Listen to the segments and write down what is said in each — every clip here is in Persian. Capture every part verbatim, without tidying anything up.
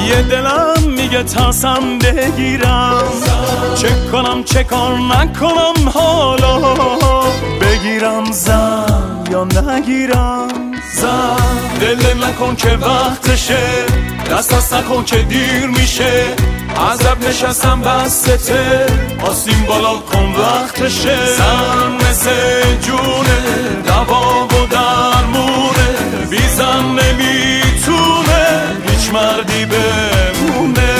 یه دلم میگه ترسم بگیرم، چه کنم چه کار نکنم حالا، بگیرم زن یا نگیرم زن. دل نکن که وقتشه، دست دست نکن که دیر میشه، عذب نشستم بسته، آسیم بالا کن وقتشه. زن مثل جونه، دوا و درمونه، بی زن نمیتونه هیچ مردی بمونه.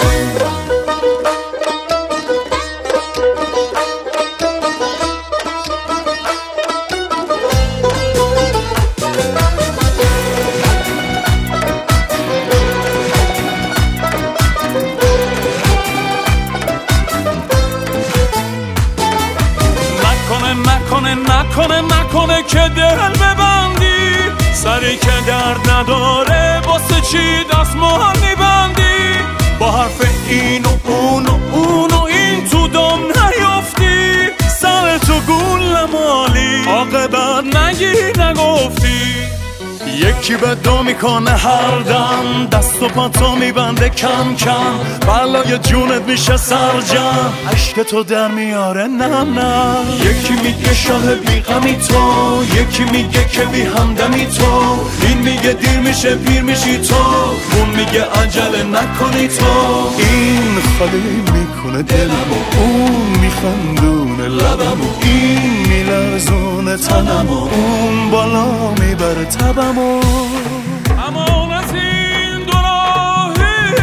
نکنه نکنه نکنه که دل ببندی، سری که درد نداره واسه چی دستمال میبندی؟ با حرف این و اون و اون و این تو دم نیافتی، سر تو گول نمالی عاقبت نگی نگفتی. یکی بدا میکنه هر دم، دست و پاتو میبنده کم کم، بلای جونت میشه سرجم، عشق تو در میاره نم نم. یکی میگه شاه بیغمی تو، یکی میگه که بی همدمی تو، این میگه دیر میشه پیر میشی تو، اون میگه عجله نکنی تو. این خالی میکنه دلمو، اون میخندونه لبمو، این میلرزونه تنمو، اون بالا میبره تبمو. امان از این دو راهی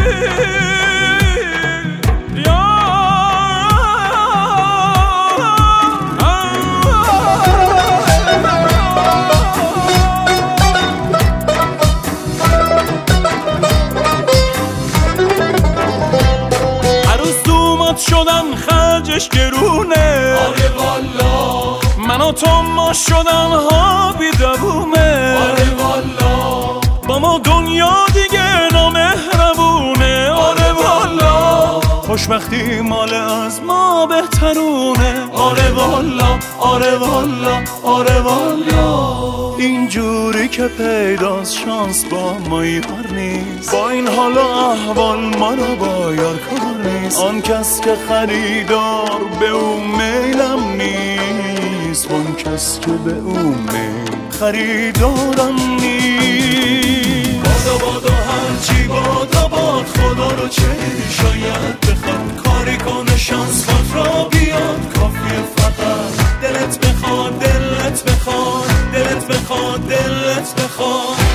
یا عروس دومات شدن خرجش گرونه، آره والا من و تو ما شدن ها بی دوومه، آره والا با ما دنیا دیگه نامهربونه، آره والا خوشبختی مال از ما بهترونه، آره والا آره والا آره والا. اینجوری که پیداست شانس با ما یار نیست، با این حال و احوال ما رو با یار کار نیست، آن کس که خریدار به اون میلم نیست، اون کس که به اون میل خریدارم نیست. بادا بادا هرچی بادا باد، خدا رو چه شاید بخواد، کاری کنه شانس خود را بیاد، کافیه فقط دلت بخواد دلت بخواد دلت بخواد دلت بخواد.